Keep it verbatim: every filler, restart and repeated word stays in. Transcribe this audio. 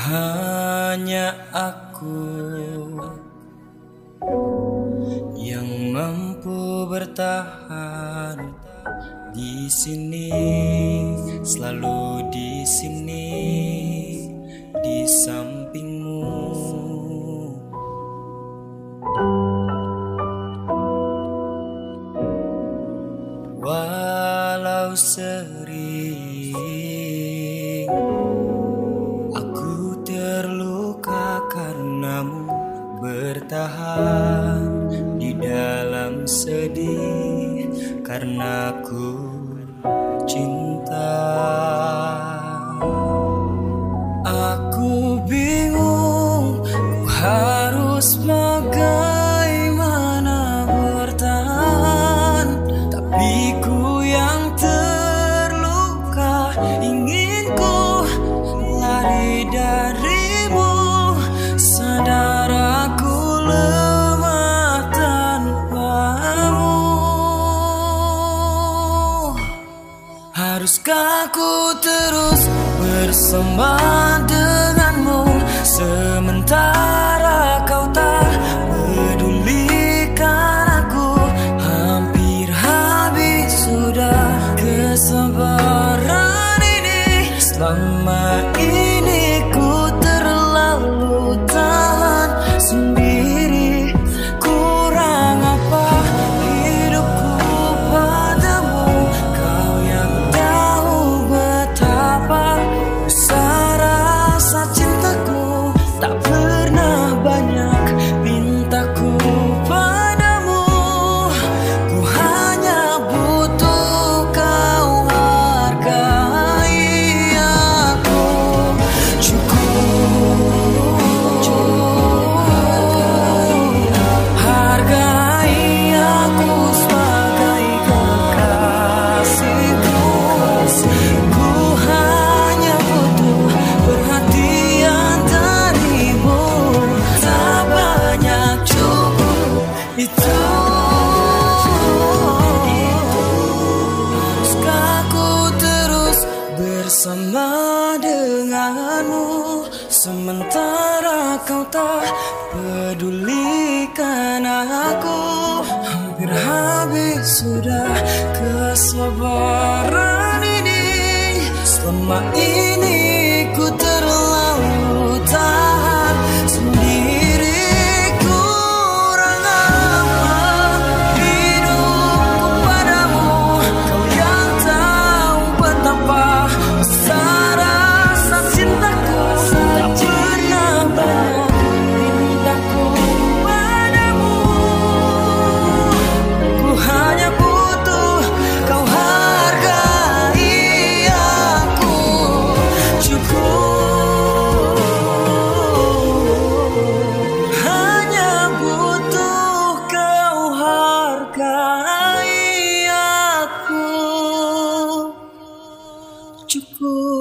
Hanya aku yang mampu bertahan di sini, selalu di sini, di sampingmu. Walau sering aku terluka karenamu, bertahan di dalam sedih karena ku cinta. Aku bingung, ku harus bagaimana bertahan, tapi ku yang terluka, ingin ku lari darimu. Sadar aku lemah tanpamu. Haruskah ku terus bersama denganmu, sementara kau tak pedulikan aku? Hampir habis sudah kesabaran ini. Selama ini ku terlalu tahan sendiri. Kurang apa hidupku padamu? Kau yang tahu betapa besar rasa cintaku. Tak pernah banyak mintaku padamu. Ku hanya butuh kau hargai aku. Cukup, cukup hargai aku sebagai kekasihku. Ku hanya butuh perhatian darimu. Tak banyak, cukup itu. Haruskah ku terus bersama denganmu, sementara kau tak pedulikan aku? Hampir habis sudah kesabaran ini. Selama ini ku terlalu tahan sendiri. Kurang apa hidupku padamu? Kau yang tahu betapa besar rasa cintaku. Tak pernah banyak mintaku padamu. Ku hanya butuh kau hargai aku. Cukup, hanya butuh kau hargai aku. Cukup.